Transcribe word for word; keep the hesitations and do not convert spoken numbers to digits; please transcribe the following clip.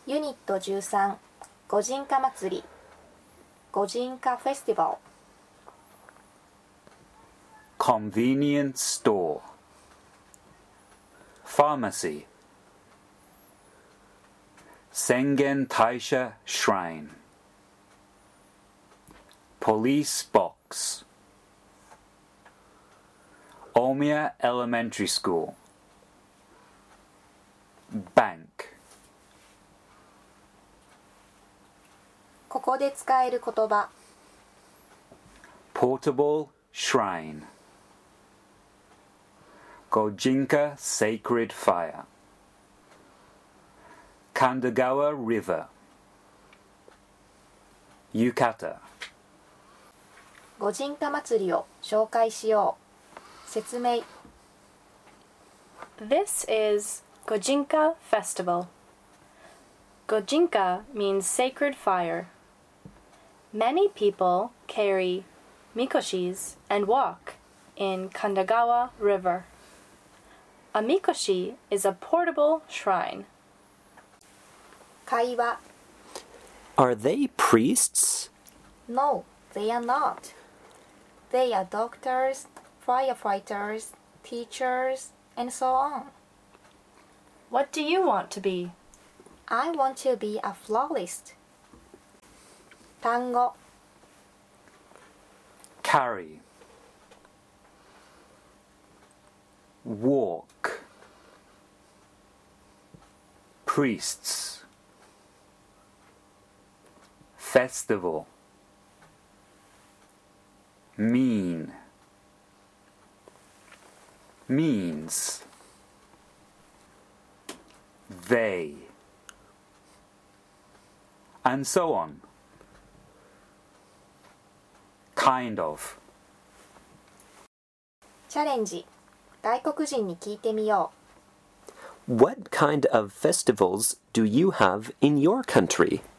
ユニットじゅうさん御神火祭り御神火フェスティバル Convenience store Pharmacy Sengen Taisha Shrine Police box Omiya Elementary School Bank ここで使える言葉 Portable Shrine Gojinka Sacred Fire Kandagawa River Yukata 御神火祭りを紹介しよう説明 This is Gojinka Festival. Gojinka means sacred fire. Many people carry mikoshis and walk in Kandagawa River. A mikoshi is a portable shrine. 会話 Are they priests? No, they are not. They are doctors, firefighters, teachers, and so on. What do you want to be? I want to be a florist. 単語 Carry Walk Priests Festival Mean Means They and so on. Kind of. チャレンジ外国人に聞いてみよう What kind of festivals do you have in your country?